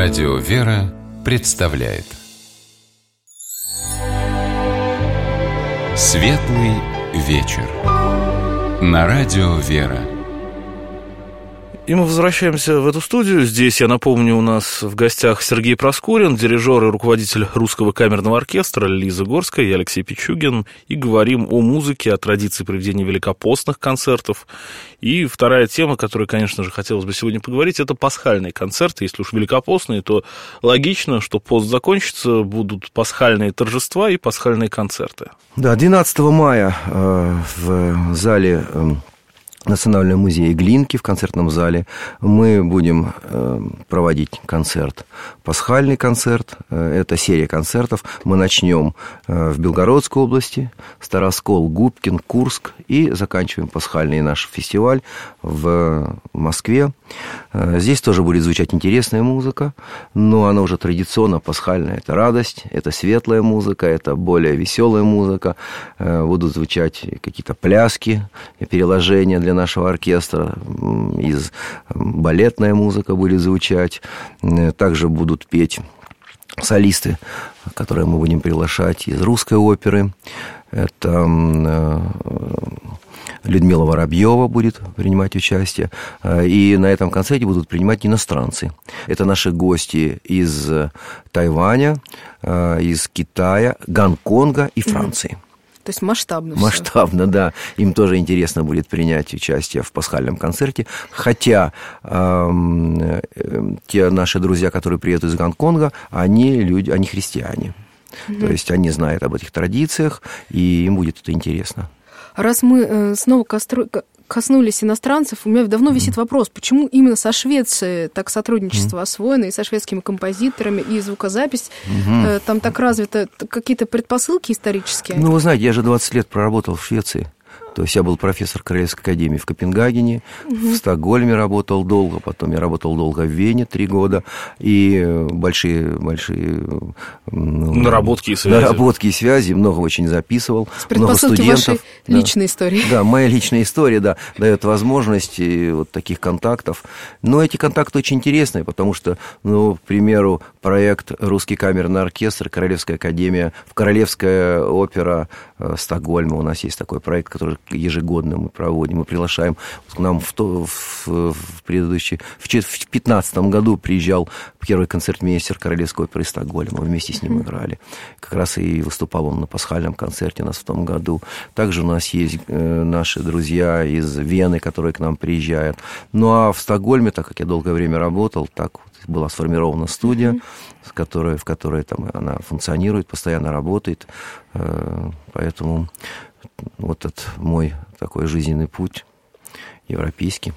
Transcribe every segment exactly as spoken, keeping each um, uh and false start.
Радио «Вера» представляет Светлый вечер на Радио «Вера». И мы возвращаемся в эту студию. Здесь, я напомню, у нас в гостях Сергей Проскурин, дирижер и руководитель Русского камерного оркестра, Лиза Горская и Алексей Пичугин. И говорим о музыке, о традиции проведения великопостных концертов. И вторая тема, которой, конечно же, хотелось бы сегодня поговорить, это пасхальные концерты. Если уж великопостные, то логично, что пост закончится, будут пасхальные торжества и пасхальные концерты. Да, двенадцатого мая э, в зале... Э, Национального музея Глинки в концертном зале мы будем э, проводить концерт, пасхальный концерт. Это серия концертов. Мы начнем э, в Белгородской области, Староскол, Губкин, Курск, и заканчиваем пасхальный наш фестиваль в Москве. Э, здесь тоже будет звучать интересная музыка, но она уже традиционно пасхальная. Это радость, это светлая музыка, это более веселая музыка. Э, будут звучать какие-то пляски, переложения для нашего оркестра, из балетная музыка будет звучать, также будут петь солисты, которые мы будем приглашать из русской оперы. Это Людмила Воробьева будет принимать участие, и на этом концерте будут принимать иностранцы. Это наши гости из Тайваня, из Китая, Гонконга и Франции. То есть масштабно все. Масштабно, да. Им тоже интересно будет принять участие в пасхальном концерте. Хотя э, э, те наши друзья, которые приедут из Гонконга, они люди, они христиане. Mm-hmm. То есть они знают об этих традициях, и им будет это интересно. Раз мы э, снова костру... коснулись иностранцев, у меня давно висит mm-hmm. вопрос, почему именно со Швецией так сотрудничество mm-hmm. освоено, и со шведскими композиторами, и звукозапись, mm-hmm. э, там так развито, какие-то предпосылки исторические? Ну, вы знаете, я же двадцать лет проработал в Швеции. То есть я был профессор Королевской академии в Копенгагене, угу. в Стокгольме работал долго, потом я работал долго в Вене три года, и большие, большие наработки и связи. Наработки и связи, много очень записывал, с много студентов. Вашей да. личной истории. Да, моя личная история, да, дает возможность вот таких контактов. Но эти контакты очень интересные, потому что, ну, к примеру, проект «Русский камерный оркестр», Королевская академия, Королевская опера Стокгольма, у нас есть такой проект, который ежегодно мы проводим, мы приглашаем. Вот к нам в, то, в, в предыдущий, в пятнадцатом году приезжал первый концертмейстер Королевской оперы Стокгольма, мы вместе с ним играли. Как раз и выступал он на пасхальном концерте у нас в том году. Также у нас есть э, наши друзья из Вены, которые к нам приезжают. Ну, а в Стокгольме, так как я долгое время работал, так вот была сформирована студия, mm-hmm. в которой, в которой там она функционирует, постоянно работает. Э, поэтому вот это мой такой жизненный путь европейский.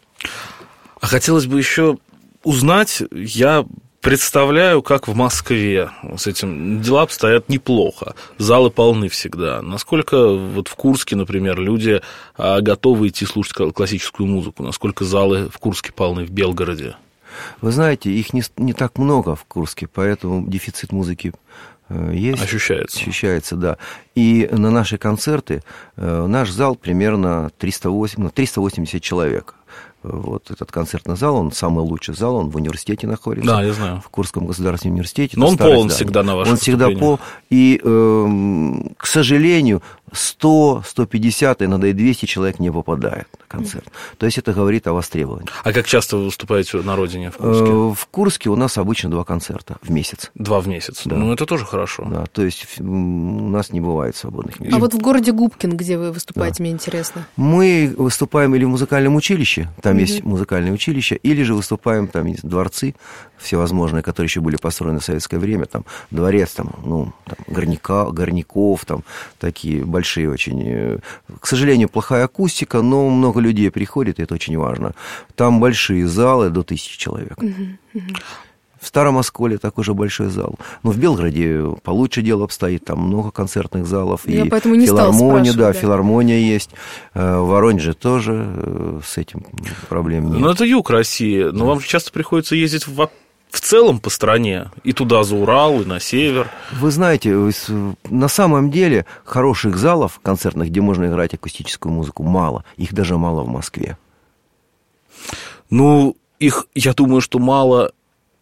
А хотелось бы еще узнать, я представляю, как в Москве с этим дела обстоят неплохо. Залы полны всегда. Насколько вот в Курске, например, люди готовы идти слушать классическую музыку? Насколько залы в Курске полны, в Белгороде? Вы знаете, их не, не так много в Курске, поэтому дефицит музыки есть. Ощущается. Ощущается, да. И на наши концерты наш зал примерно триста восемьдесят человек. Вот этот концертный зал, он самый лучший зал, он в университете находится. Да, я знаю. В Курском государственном университете. Но он полон здание. всегда на вашем Он всегда полон. И, э, к сожалению, сто, сто пятьдесят, иногда и двести человек не попадает на концерт. Mm. То есть это говорит о востребовании. А как часто вы выступаете на родине в Курске? Э, в Курске у нас обычно два концерта в месяц. Два в месяц? Да. Ну, это тоже хорошо. Да, то есть у нас не бывает свободных месяцев. А вот в городе Губкин, где вы выступаете, да. мне интересно. Мы выступаем или в музыкальном училище, там mm-hmm. есть музыкальное училище, или же выступаем, там есть дворцы всевозможные, которые еще были построены в советское время, там дворец, там, ну, там, горняка, горняков, там такие большие очень. К сожалению, плохая акустика, но много людей приходит, и это очень важно. Там большие залы до тысячи человек. Mm-hmm. Mm-hmm. В Старом Осколе такой же большой зал. Но в Белгороде получше дело обстоит, там много концертных залов. Я и поэтому не филармония, да, да, филармония есть. В Воронеже тоже с этим проблем нет. Ну, это юг России, но да. вам же часто приходится ездить в в целом по стране, и туда за Урал, и на север. Вы знаете, на самом деле хороших залов концертных, где можно играть акустическую музыку, мало. Их даже мало в Москве. Ну, их, я думаю, что мало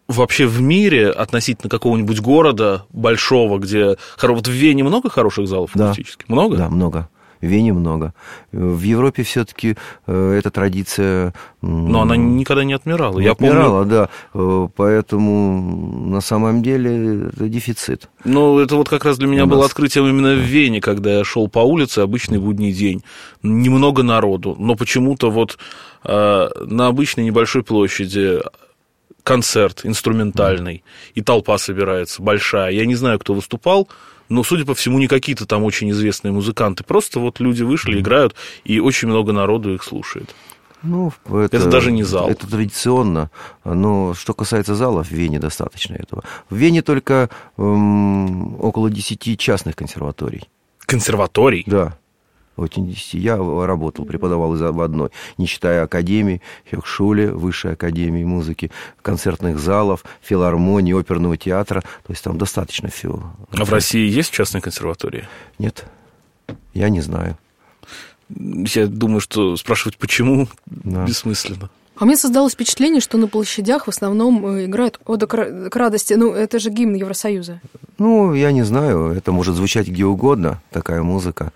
вообще в мире относительно какого-нибудь города большого, где... Вот в Вене много хороших залов да. акустических? Много? Да, много. В Вене много. В Европе все-таки э, эта традиция... Но она никогда не отмирала. Не Я отмирала, помню... да. Э, поэтому на самом деле это дефицит. Ну, это вот как раз для меня У было нас. открытием именно в Вене, когда я шел по улице, обычный будний день. Немного народу, но почему-то вот э, на обычной небольшой площади концерт инструментальный, mm. и толпа собирается большая. Я не знаю, кто выступал, но, судя по всему, не какие-то там очень известные музыканты. Просто вот люди вышли, играют, и очень много народу их слушает. Ну, это, это даже не зал. Это традиционно. Но что касается залов, в Вене достаточно этого. В Вене только эм, около десяти частных консерваторий. Консерваторий? Да. Очень десяти. Я работал, преподавал в одной, не считая академии, Хёкшуле, высшей академии музыки, концертных залов, филармонии, оперного театра. То есть там достаточно всего. А в России есть частные консерватории? Нет, я не знаю. Я думаю, что спрашивать почему да. бессмысленно. А мне создалось впечатление, что на площадях в основном играют «Ода к радости». Ну, это же гимн Евросоюза. Ну, я не знаю. Это может звучать где угодно, такая музыка.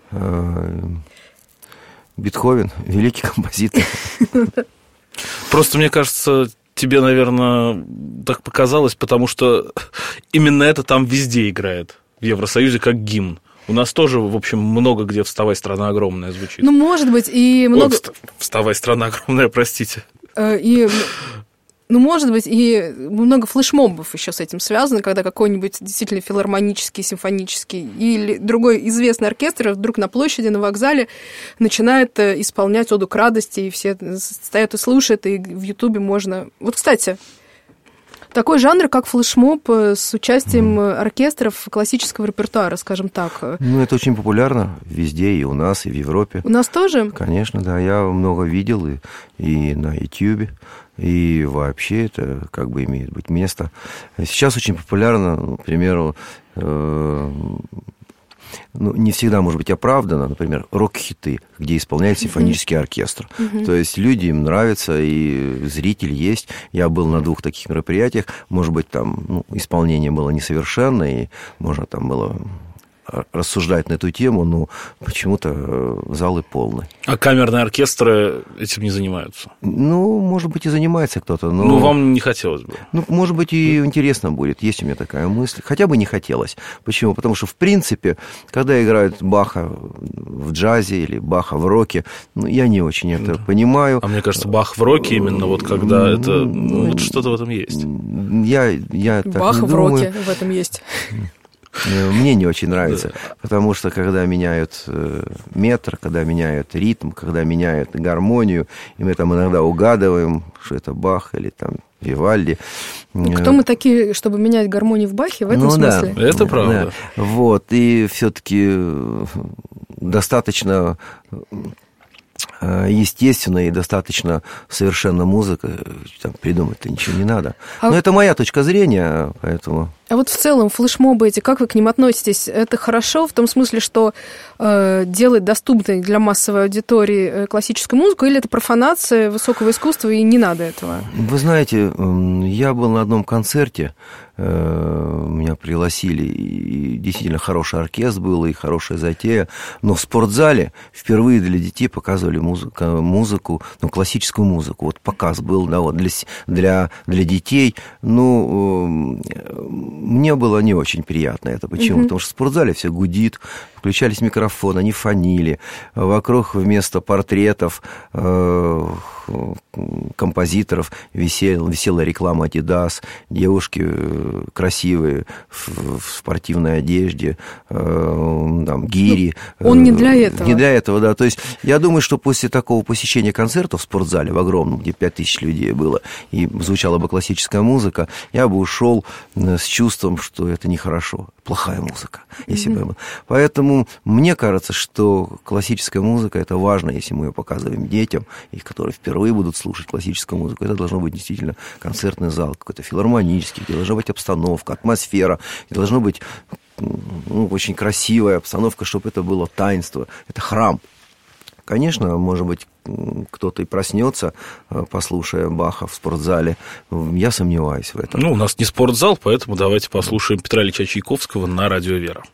Бетховен, великий композитор. Просто, мне кажется, тебе, наверное, так показалось, потому что именно это там везде играет, в Евросоюзе, как гимн. У нас тоже, в общем, много где «Вставай, страна огромная» звучит. Ну, может быть, и много... О, «Вставай, страна огромная», простите. И... Ну, может быть, и много флешмобов еще с этим связано, когда какой-нибудь действительно филармонический, симфонический или другой известный оркестр вдруг на площади, на вокзале начинает исполнять «Оду к радости», и все стоят и слушают, и в Ютубе можно... Вот, кстати, такой жанр, как флешмоб с участием mm. оркестров классического репертуара, скажем так. Ну, это очень популярно везде, и у нас, и в Европе. У нас тоже? Конечно, да. Я много видел и, и на Ютьюбе, и вообще это как бы имеет быть место. Сейчас очень популярно, к примеру, э, ну, не всегда может быть оправдано, например, рок-хиты, где исполняет симфонический оркестр. Uh-huh. То есть люди, им нравится, и зритель есть. Я был на двух таких мероприятиях. Может быть, там ну, исполнение было несовершенно, и можно там было рассуждать на эту тему, но почему-то залы полны. А камерные оркестры этим не занимаются? Ну, может быть, и занимается кто-то, но... Ну, вам не хотелось бы? Ну, может быть, и интересно будет. Есть у меня такая мысль. Хотя бы не хотелось. Почему? Потому что, в принципе, когда играют Баха в джазе или Баха в роке, ну, я не очень это да. понимаю. А мне кажется, Бах в роке именно вот когда это... Ну, вот что-то в этом есть. Я, я так Бах не в думаю. роке в этом есть. Мне не очень нравится, потому что когда меняют метр, когда меняют ритм, когда меняют гармонию, и мы там иногда угадываем, что это Бах или там Вивальди. Кто мы такие, чтобы менять гармонию в Бахе, в этом ну, смысле? Да, это правда. Да. Вот, и все-таки достаточно естественно и достаточно совершенно музыка, там придумать-то ничего не надо. А... Но это моя точка зрения, поэтому... А вот в целом флешмобы эти, как вы к ним относитесь? Это хорошо в том смысле, что э, делает доступной для массовой аудитории классическую музыку, или это профанация высокого искусства, и не надо этого? Вы знаете, я был на одном концерте, меня пригласили, и действительно хороший оркестр был, и хорошая затея, но в спортзале впервые для детей показывали музыку, музыку ну, классическую музыку. Вот показ был, да, вот для, для, для детей, ну... Мне было не очень приятно это. Почему? Mm-hmm. Потому что в спортзале все гудит, включались микрофоны, они фонили. Вокруг вместо портретов э, композиторов висел, висела реклама Adidas, девушки красивые в, в спортивной одежде, э, там, гири. Он не для этого. Не для этого, да. То есть я думаю, что после такого посещения концерта в спортзале, в огромном, где пять тысяч людей было, и звучала бы классическая музыка, я бы ушел с чувством, что это нехорошо, плохая музыка, если mm-hmm. бы. Поэтому мне кажется, что классическая музыка – это важно, если мы ее показываем детям, и которые впервые будут слушать классическую музыку. Это должно быть действительно концертный зал, какой-то филармонический, где должна быть обстановка, атмосфера, и должна быть ну, очень красивая обстановка, чтобы это было таинство, это храм. Конечно, может быть, кто-то и проснется, послушая Баха в спортзале. Я сомневаюсь в этом. Ну, у нас не спортзал, поэтому давайте послушаем Петра Ильича Чайковского на радио «Вера».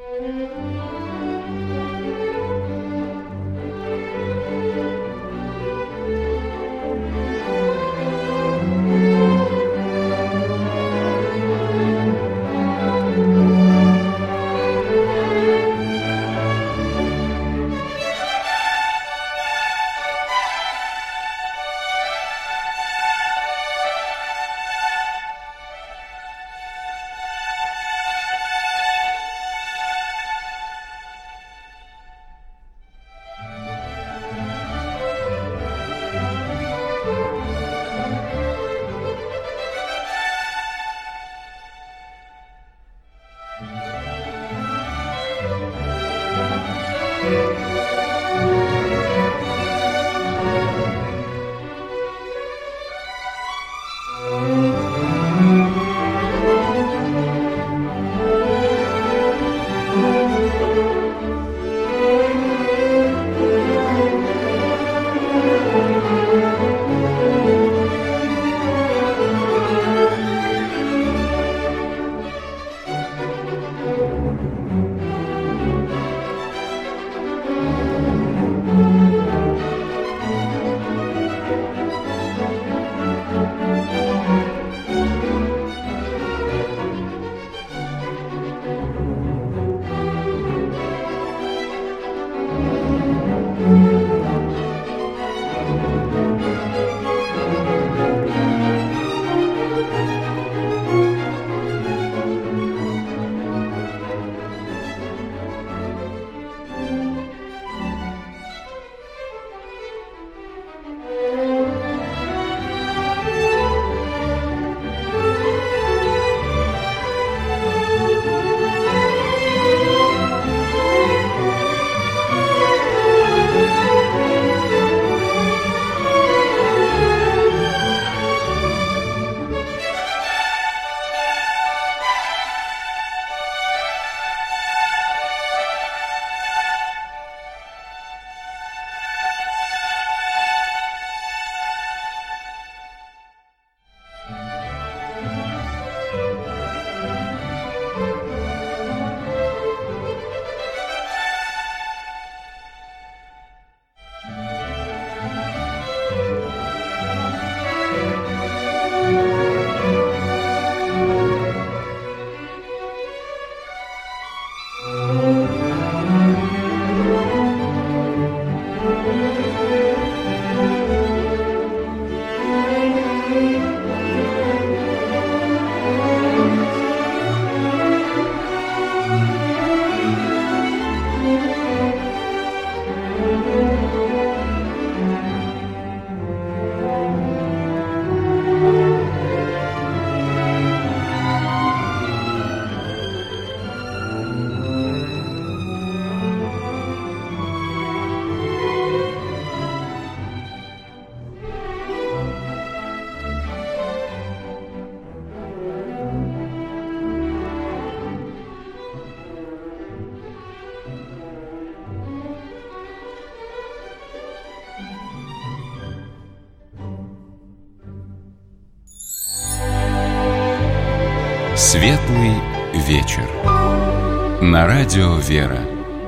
Светлый вечер. На радио «Вера».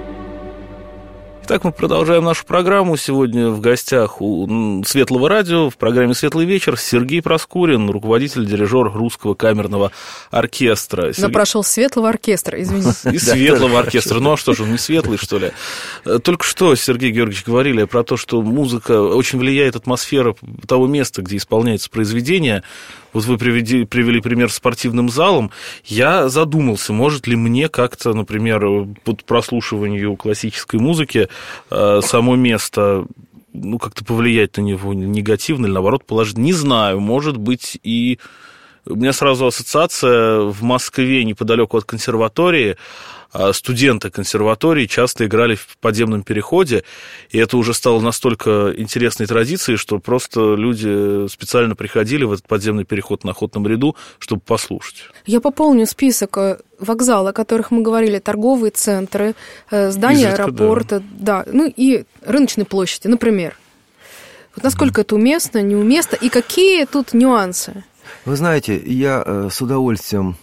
Итак, мы продолжаем нашу программу. Сегодня в гостях у Светлого радио в программе «Светлый вечер» Сергей Проскурин, руководитель, дирижер Русского камерного оркестра. Но Сергей... прошел Светлого оркестра, извините. И Светлого оркестра. Ну а что же, он не светлый, что ли? Только что, Сергей Георгиевич, говорили про то, что музыка очень влияет, атмосфера того места, где исполняется произведение. Вот вы привели, привели пример с спортивным залом. Я задумался, может ли мне как-то, например, под прослушиванию классической музыки само место, ну, как-то повлиять на него негативно или, наоборот, положительно. Не знаю, может быть, и... У меня сразу ассоциация в Москве, неподалеку от консерватории, студенты консерватории часто играли в подземном переходе, и это уже стало настолько интересной традицией, что просто люди специально приходили в этот подземный переход на Охотном ряду, чтобы послушать. Я пополню список вокзал, о которых мы говорили, торговые центры, здания Изредка, аэропорта, да. да, ну и рыночные площади, например. Вот насколько mm. это уместно, неуместно, и какие тут нюансы? Вы знаете, я с удовольствием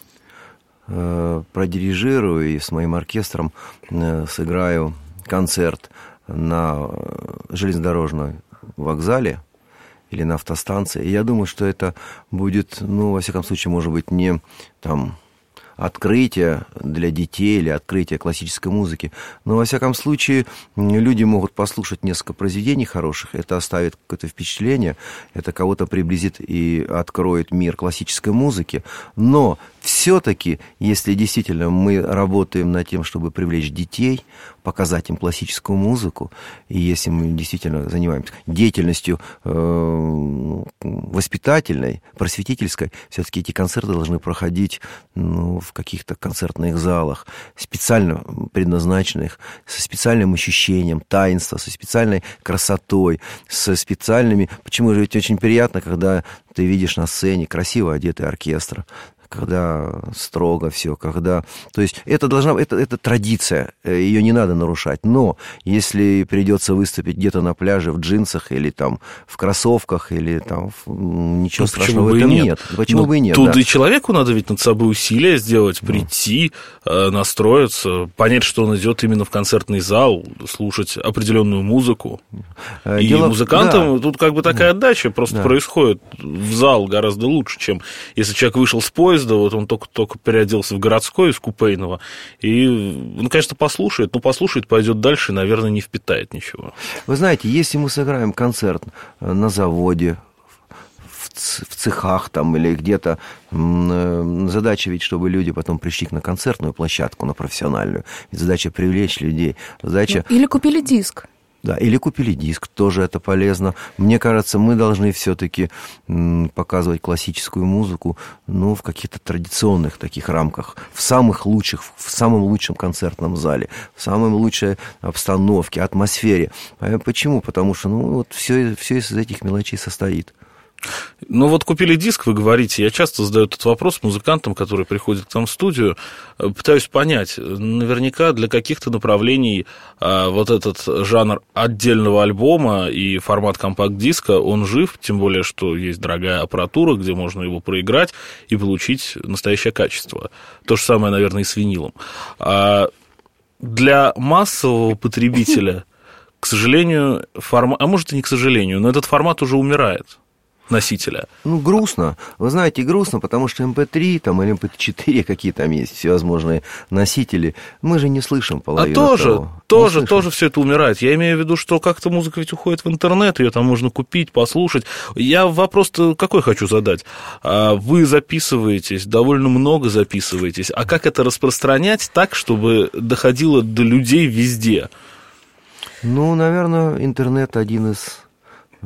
продирижирую и с моим оркестром сыграю концерт на железнодорожном вокзале или на автостанции. И я думаю, что это будет, ну, во всяком случае, может быть, не там открытие для детей или открытие классической музыки. Но, во всяком случае, люди могут послушать несколько произведений хороших, это оставит какое-то впечатление, это кого-то приблизит и откроет мир классической музыки. Но все-таки, если действительно мы работаем над тем, чтобы привлечь детей, показать им классическую музыку, и если мы действительно занимаемся деятельностью э, воспитательной, просветительской, все-таки эти концерты должны проходить, ну, в каких-то концертных залах, специально предназначенных, со специальным ощущением таинства, со специальной красотой, со специальными... Почему же ведь очень приятно, когда ты видишь на сцене красиво одетый оркестр, когда строго все, когда... То есть это должна... Это, это традиция, ее не надо нарушать. Но если придется выступить где-то на пляже в джинсах или там в кроссовках, или там... Ничего ну, страшного в этом нет. нет. Почему ну, бы и нет? Тут да. и человеку надо ведь над собой усилия сделать, прийти, mm. настроиться, понять, что он идет именно в концертный зал, слушать определенную музыку. И Дело... музыкантам да. тут как бы такая да. отдача просто да. происходит в зал гораздо лучше, чем если человек вышел с поезда, вот он только-только переоделся в городской из купейного, и, ну, конечно, послушает, но послушает, пойдет дальше, и, наверное, не впитает ничего. Вы знаете, если мы сыграем концерт на заводе, в цехах там или где-то, задача ведь, чтобы люди потом пришли на концертную площадку, на профессиональную, ведь задача привлечь людей, задача... Или купили диск. Да, или купили диск, тоже это полезно. Мне кажется, мы должны все-таки показывать классическую музыку, ну, в каких-то традиционных таких рамках, в самых лучших, в самом лучшем концертном зале, в самой лучшей обстановке, атмосфере. Почему? Потому что, ну, вот все, все из этих мелочей состоит. Ну вот купили диск, вы говорите, я часто задаю этот вопрос музыкантам, которые приходят к нам в студию, пытаюсь понять, наверняка для каких-то направлений а, вот этот жанр отдельного альбома и формат компакт-диска, он жив, тем более, что есть дорогая аппаратура, где можно его проиграть и получить настоящее качество. То же самое, наверное, и с винилом. А для массового потребителя, к сожалению, формат, а может и не к сожалению, но этот формат уже умирает. Носителя. Ну, грустно. Вы знаете, грустно, потому что эм пэ три там, или эм пэ четыре, какие там есть всевозможные носители, мы же не слышим половину. А тоже, того. тоже, тоже все это умирает. Я имею в виду, что как-то музыка ведь уходит в интернет, ее там можно купить, послушать. Я вопрос-то какой хочу задать. Вы записываетесь, довольно много записываетесь, а как это распространять так, чтобы доходило до людей везде? Ну, наверное, интернет один из э,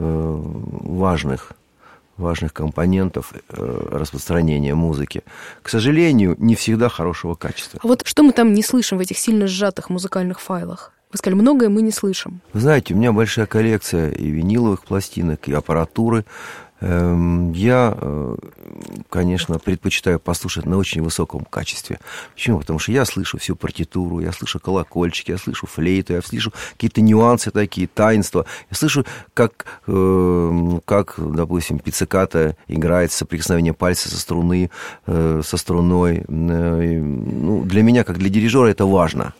важных важных компонентов распространения музыки. К сожалению, не всегда хорошего качества. А вот что мы там не слышим в этих сильно сжатых музыкальных файлах? Вы сказали, многое мы не слышим. Вы знаете, у меня большая коллекция и виниловых пластинок, и аппаратуры. Я, конечно, предпочитаю послушать на очень высоком качестве. Почему? Потому что я слышу всю партитуру, я слышу колокольчики, я слышу флейту, я слышу какие-то нюансы такие, таинства. Я слышу, как, как допустим, пицциката играет соприкосновение пальца со струны, со струной. Ну, для меня, как для дирижера, это важно.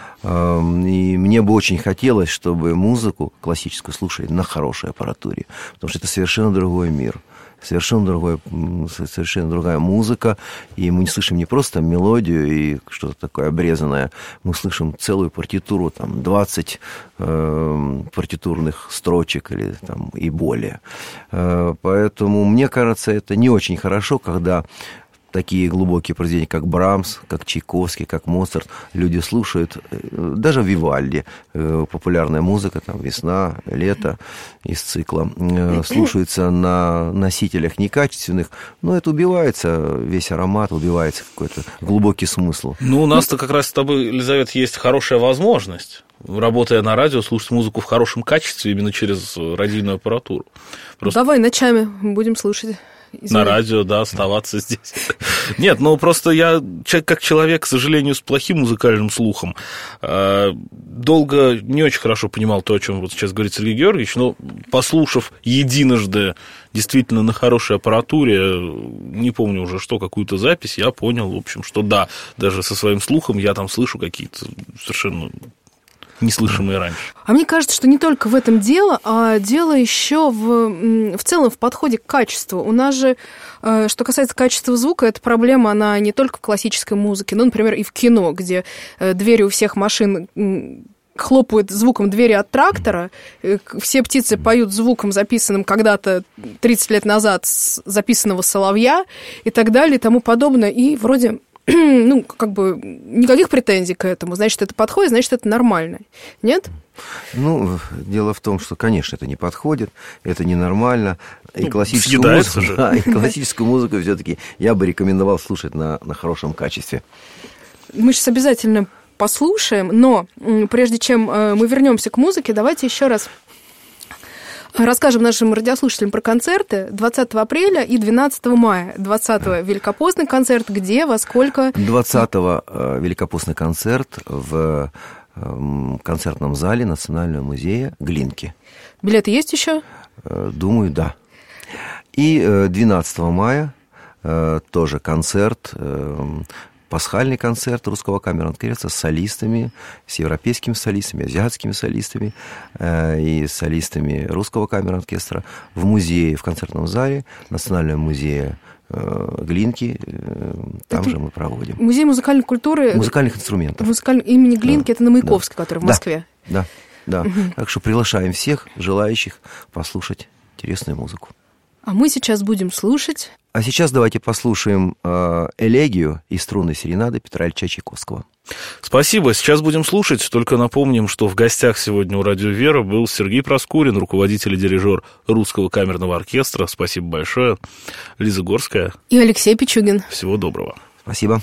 И мне бы очень хотелось, чтобы музыку классическую слушали на хорошей аппаратуре, потому что это совершенно другой мир, совершенно, другой, совершенно другая музыка, и мы не слышим не просто мелодию и что-то такое обрезанное, мы слышим целую партитуру, там, двадцать э, партитурных строчек или, там, и более. Э, поэтому, мне кажется, это не очень хорошо, когда такие глубокие произведения, как Брамс, как Чайковский, как Моцарт, люди слушают, даже Вивальди, популярная музыка, там, «Весна», «Лето» из цикла, слушается на носителях некачественных, но это убивается, весь аромат, убивается какой-то глубокий смысл. Ну, у нас-то как раз с тобой, Елизавета, есть хорошая возможность, работая на радио, слушать музыку в хорошем качестве именно через радийную аппаратуру. Просто... Давай ночами будем слушать. Извини. На радио, да, оставаться здесь. Нет, ну просто я, как человек, к сожалению, с плохим музыкальным слухом, долго не очень хорошо понимал то, о чем вот сейчас говорит Сергей Георгиевич, но послушав единожды действительно на хорошей аппаратуре, не помню уже что, какую-то запись, я понял, в общем, что да, даже со своим слухом я там слышу какие-то совершенно... неслышимые раньше. А мне кажется, что не только в этом дело, а дело еще в, в целом в подходе к качеству. У нас же, что касается качества звука, эта проблема, она не только в классической музыке, но, например, и в кино, где двери у всех машин хлопают звуком двери от трактора, все птицы поют звуком, записанным когда-то тридцать лет назад, записанного соловья и так далее и тому подобное. И вроде... ну, как бы, никаких претензий к этому. Значит, это подходит, значит, это нормально. Нет? Ну, дело в том, что, конечно, это не подходит, это ненормально. И ну, классическую музыку, же. Да, и классическую музыку все-таки я бы рекомендовал слушать на, на хорошем качестве. Мы сейчас обязательно послушаем, но прежде чем мы вернемся к музыке, давайте еще раз расскажем нашим радиослушателям про концерты двадцатого апреля и двенадцатого мая. двадцатого Великопостный концерт, где, во сколько? двадцатого Великопостный концерт в концертном зале Национального музея Глинки. Билеты есть еще? Думаю, да. И двенадцатого мая тоже концерт, пасхальный концерт Русского камерного оркестра с солистами, с европейскими солистами, азиатскими солистами э, и солистами Русского камерного оркестра в музее, в концертном зале Национального музея э, Глинки. Э, там это же мы проводим. Музей музыкальной культуры... Музыкальных инструментов. Музыкаль... Имени Глинки, да, это на Маяковской, да, который в Москве. Да, да, да. Угу. Так что приглашаем всех желающих послушать интересную музыку. А мы сейчас будем слушать... А сейчас давайте послушаем э, элегию из струнной серенады Петра Ильича Чайковского. Спасибо. Сейчас будем слушать. Только напомним, что в гостях сегодня у «Радио Вера» был Сергей Проскурин, руководитель и дирижер Русского камерного оркестра. Спасибо большое. Лиза Горская. И Алексей Пичугин. Всего доброго. Спасибо.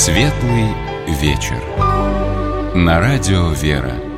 Светлый вечер. На радио «Вера».